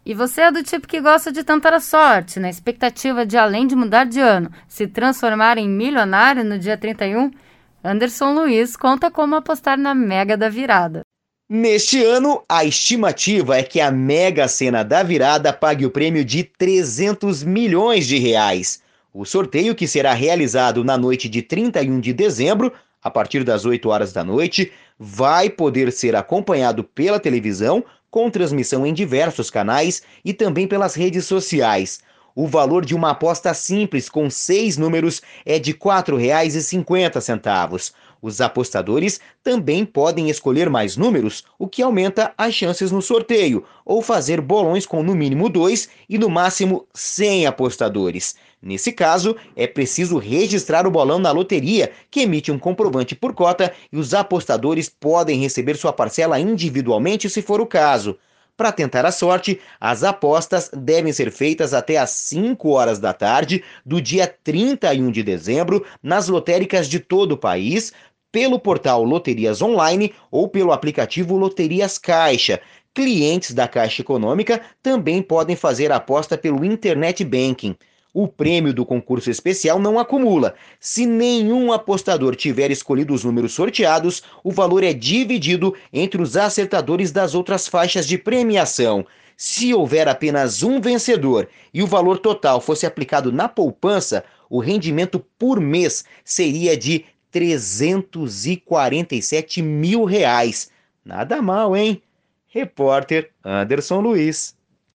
E você é do tipo que gosta de tentar a sorte, na expectativa de, além de mudar de ano, se transformar em milionário no dia 31? Anderson Luiz conta como apostar na Mega da Virada. Neste ano, a estimativa é que a Mega Sena da Virada pague o prêmio de 300 milhões de reais. O sorteio, que será realizado na noite de 31 de dezembro, a partir das 8 horas da noite, vai poder ser acompanhado pela televisão, com transmissão em diversos canais e também pelas redes sociais. O valor de uma aposta simples com 6 números é de R$ 4,50. Os apostadores também podem escolher mais números, o que aumenta as chances no sorteio, ou fazer bolões com no mínimo 2 e no máximo 100 apostadores. Nesse caso, é preciso registrar o bolão na loteria, que emite um comprovante por cota, e os apostadores podem receber sua parcela individualmente se for o caso. Para tentar a sorte, as apostas devem ser feitas até às 5 horas da tarde do dia 31 de dezembro nas lotéricas de todo o país, pelo portal Loterias Online ou pelo aplicativo Loterias Caixa. Clientes da Caixa Econômica também podem fazer a aposta pelo Internet Banking. O prêmio do concurso especial não acumula. Se nenhum apostador tiver escolhido os números sorteados, o valor é dividido entre os acertadores das outras faixas de premiação. Se houver apenas um vencedor e o valor total fosse aplicado na poupança, o rendimento por mês seria de 347 mil reais. Nada mal, hein? Repórter Anderson Luiz.